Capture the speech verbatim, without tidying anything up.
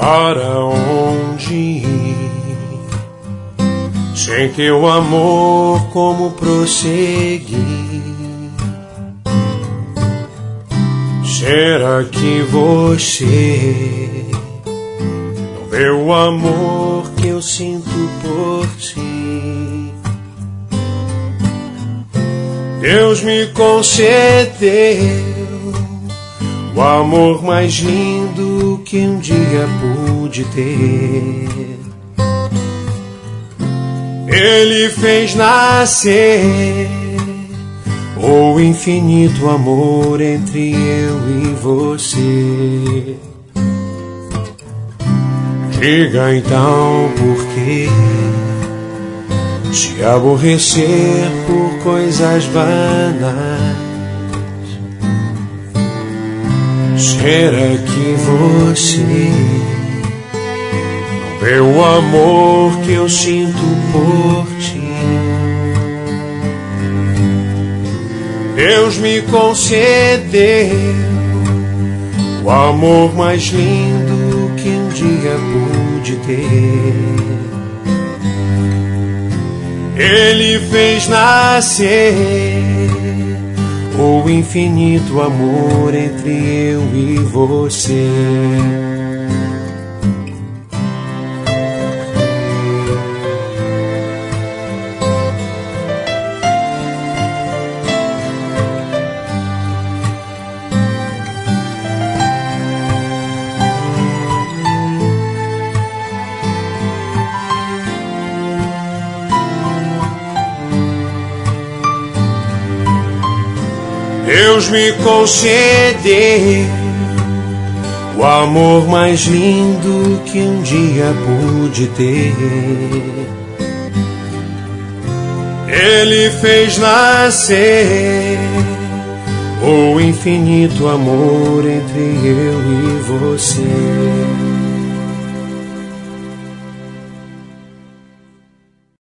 Para onde ir? Sem teu amor, como prosseguir? Será que você não vê o amor que eu sinto por ti? Deus me concedeu o amor mais lindo que um dia pude ter. Ele fez nascer o infinito amor entre eu e você. Diga então por que se aborrecer por coisas vanas? Será que você não vê o amor que eu sinto por ti? Deus me concedeu o amor mais lindo que um dia pude ter. Ele fez nascer o infinito amor entre eu e você. Deus me concedeu o amor mais lindo que um dia pude ter. Ele fez nascer o infinito amor entre eu e você.